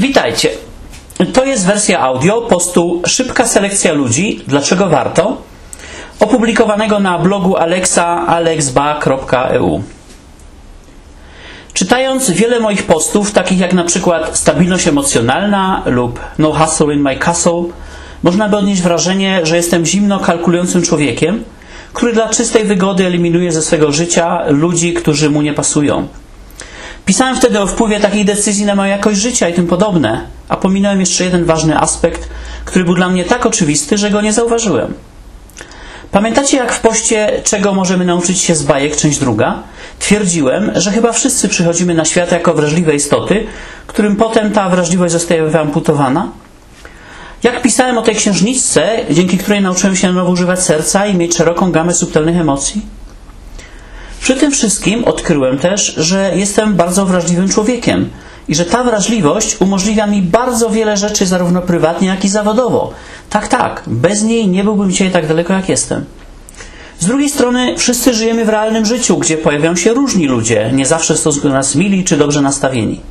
Witajcie. To jest wersja audio postu Szybka selekcja ludzi, dlaczego warto, opublikowanego na blogu Alexa alexba.eu. Czytając wiele moich postów, takich jak na przykład stabilność emocjonalna lub no hustle in my castle, można by odnieść wrażenie, że jestem zimno kalkulującym człowiekiem, który dla czystej wygody eliminuje ze swego życia ludzi, którzy mu nie pasują. Pisałem wtedy o wpływie takich decyzji na moją jakość życia i tym podobne, a pominąłem jeszcze jeden ważny aspekt, który był dla mnie tak oczywisty, że go nie zauważyłem. Pamiętacie, jak w poście Czego możemy nauczyć się z bajek, część druga, twierdziłem, że chyba wszyscy przychodzimy na świat jako wrażliwe istoty, którym potem ta wrażliwość zostaje wyamputowana? Jak pisałem o tej księżniczce, dzięki której nauczyłem się na nowo używać serca i mieć szeroką gamę subtelnych emocji? Przy tym wszystkim odkryłem też, że jestem bardzo wrażliwym człowiekiem i że ta wrażliwość umożliwia mi bardzo wiele rzeczy zarówno prywatnie, jak i zawodowo. Tak, bez niej nie byłbym dzisiaj tak daleko, jak jestem. Z drugiej strony wszyscy żyjemy w realnym życiu, gdzie pojawiają się różni ludzie, nie zawsze w stosunku do nas mili czy dobrze nastawieni.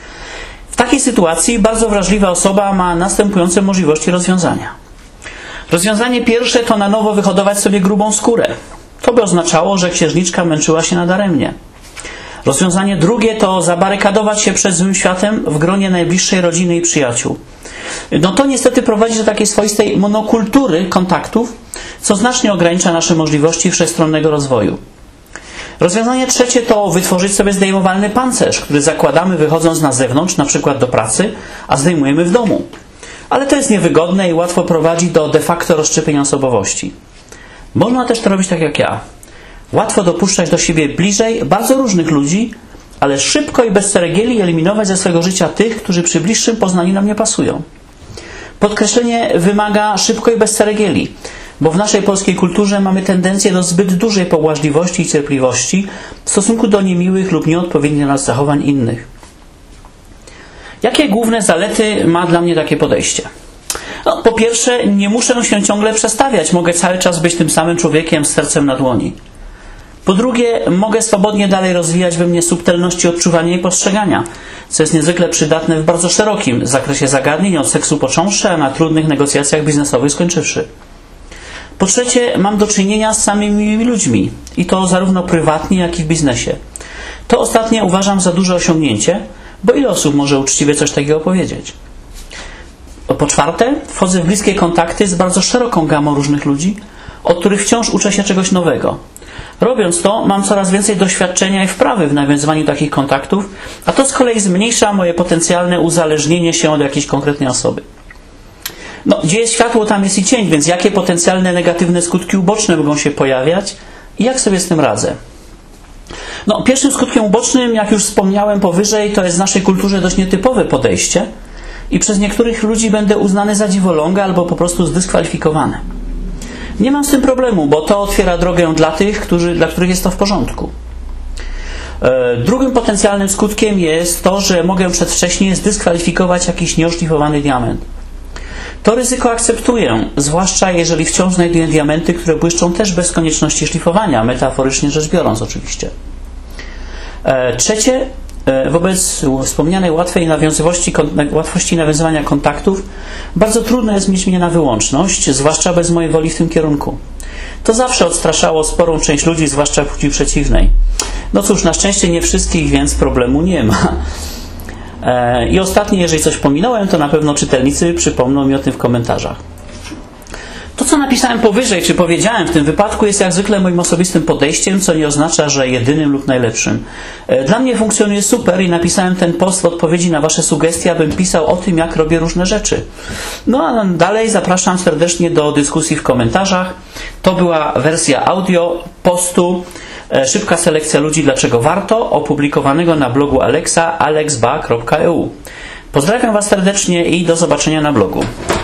W takiej sytuacji bardzo wrażliwa osoba ma następujące możliwości rozwiązania. Rozwiązanie pierwsze to na nowo wyhodować sobie grubą skórę. To by oznaczało, że księżniczka męczyła się nadaremnie. Rozwiązanie drugie to zabarykadować się przed złym światem w gronie najbliższej rodziny i przyjaciół. No to niestety prowadzi do takiej swoistej monokultury kontaktów, co znacznie ogranicza nasze możliwości wszechstronnego rozwoju. Rozwiązanie trzecie to wytworzyć sobie zdejmowalny pancerz, który zakładamy wychodząc na zewnątrz, na przykład do pracy, a zdejmujemy w domu. Ale to jest niewygodne i łatwo prowadzi do de facto rozszczepienia osobowości. Można też to robić tak jak ja. Łatwo dopuszczać do siebie bliżej bardzo różnych ludzi, ale szybko i bez ceregieli eliminować ze swego życia tych, którzy przy bliższym poznaniu nam nie pasują. Podkreślenie wymaga szybko i bez ceregieli, bo w naszej polskiej kulturze mamy tendencję do zbyt dużej pobłażliwości i cierpliwości w stosunku do niemiłych lub nieodpowiednich dla nas zachowań innych. Jakie główne zalety ma dla mnie takie podejście? No, po pierwsze, nie muszę się ciągle przestawiać, mogę cały czas być tym samym człowiekiem z sercem na dłoni. Po drugie, mogę swobodnie dalej rozwijać we mnie subtelności odczuwania i postrzegania, co jest niezwykle przydatne w bardzo szerokim zakresie zagadnień, od seksu począwszy, a na trudnych negocjacjach biznesowych skończywszy. Po trzecie, mam do czynienia z samymi ludźmi i to zarówno prywatnie, jak i w biznesie. To ostatnie uważam za duże osiągnięcie, bo ile osób może uczciwie coś takiego powiedzieć? Po czwarte, wchodzę w bliskie kontakty z bardzo szeroką gamą różnych ludzi, od których wciąż uczę się czegoś nowego. Robiąc to, mam coraz więcej doświadczenia i wprawy w nawiązywaniu takich kontaktów, a to z kolei zmniejsza moje potencjalne uzależnienie się od jakiejś konkretnej osoby. No, gdzie jest światło, tam jest i cień, więc jakie potencjalne negatywne skutki uboczne mogą się pojawiać i jak sobie z tym radzę? No, pierwszym skutkiem ubocznym, jak już wspomniałem powyżej, to jest w naszej kulturze dość nietypowe podejście i przez niektórych ludzi będę uznany za dziwoląga albo po prostu zdyskwalifikowany. Nie mam z tym problemu, bo to otwiera drogę dla tych, dla których jest to w porządku. Drugim potencjalnym skutkiem jest to, że mogę przedwcześnie zdyskwalifikować jakiś nieoszlifowany diament. To ryzyko akceptuję, zwłaszcza jeżeli wciąż znajduję diamenty, które błyszczą też bez konieczności szlifowania, metaforycznie rzecz biorąc oczywiście. Trzecie, wobec wspomnianej łatwości nawiązywania kontaktów, bardzo trudno jest mieć mnie na wyłączność, zwłaszcza bez mojej woli w tym kierunku. To zawsze odstraszało sporą część ludzi, zwłaszcza płci przeciwnej. No cóż, na szczęście nie wszystkich, więc problemu nie ma. I ostatnie, jeżeli coś pominąłem, to na pewno czytelnicy przypomną mi o tym w komentarzach. To, co napisałem powyżej, czy powiedziałem w tym wypadku, jest jak zwykle moim osobistym podejściem, co nie oznacza, że jedynym lub najlepszym. Dla mnie funkcjonuje super i napisałem ten post w odpowiedzi na Wasze sugestie, abym pisał o tym, jak robię różne rzeczy. No a dalej zapraszam serdecznie do dyskusji w komentarzach. To była wersja audio postu Szybka selekcja ludzi, dlaczego warto, opublikowanego na blogu Alexa alexba.eu. Pozdrawiam Was serdecznie i do zobaczenia na blogu.